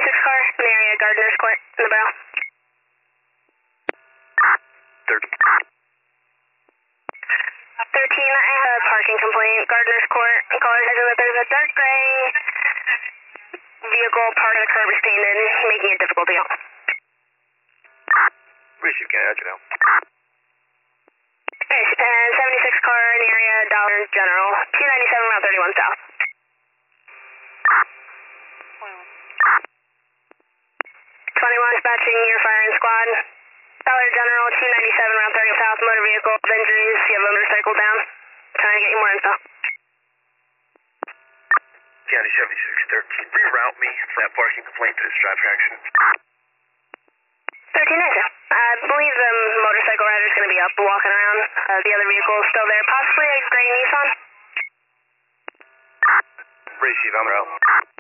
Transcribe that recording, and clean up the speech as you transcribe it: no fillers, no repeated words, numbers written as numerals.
car in the area, Gardner's Court, in the barrel. 13. 13, I have a parking complaint, Gardner's Court. Caller says that there's a dark gray vehicle parked at the curb is painted, making it difficult to go. Receive, can I add you now? And 76 car in the area, Dollar General, 297 Route 31 South. 21 dispatching your firing squad. Dollar General, 297 Route 30 South, motor vehicle of injuries. You have a motorcycle down. Trying to get you more info. County 7613, reroute me for that parking complaint to this traffic accident. 13 days. I believe the motorcycle rider's going to be up walking around. The other vehicle is still there, possibly a gray Nissan. Receive, I'm out.